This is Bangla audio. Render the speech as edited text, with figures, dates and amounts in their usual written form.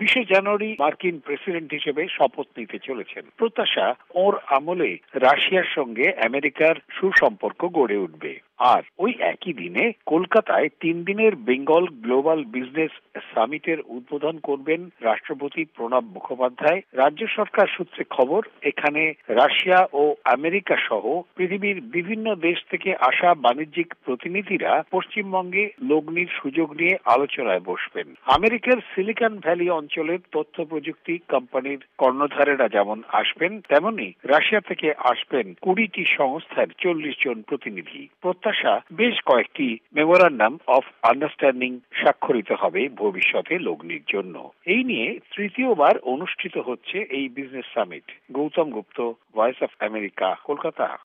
20শে জানুয়ারি মার্কিন প্রেসিডেন্ট হিসেবে শপথ নিতে চলেছেন। প্রত্যাশা, ওর আমলে রাশিয়ার সঙ্গে আমেরিকার সুসম্পর্ক গড়ে উঠবে। আর ওই একই দিনে কলকাতায় 3 দিনের বেঙ্গল গ্লোবাল বিজনেস সামিটের উদ্বোধন করবেন রাষ্ট্রপতি প্রণব মুখোপাধ্যায়। রাজ্য সরকার সূত্রে খবর, এখানে রাশিয়া ও আমেরিকা সহ পৃথিবীর বিভিন্ন দেশ থেকে আসা বাণিজ্যিক প্রতিনিধিরা পশ্চিমবঙ্গে লগ্নির সুযোগ নিয়ে আলোচনায় বসবেন। আমেরিকার সিলিকন ভ্যালি অঞ্চলের তথ্য প্রযুক্তি কোম্পানির কর্ণধারেরা যেমন আসবেন, তেমনি রাশিয়া থেকে আসবেন 20টি সংস্থার 40 জন প্রতিনিধি। প্রত্যাশা, বেশ কয়েকটি মেমোরান্ডাম অফ আন্ডারস্ট্যান্ডিং স্বাক্ষরিত হবে ভবিষ্যতে লগ্নির জন্য। এই নিয়ে তৃতীয়বার অনুষ্ঠিত হচ্ছে এই business summit. Gautam Gupta, voice of America, Kolkata.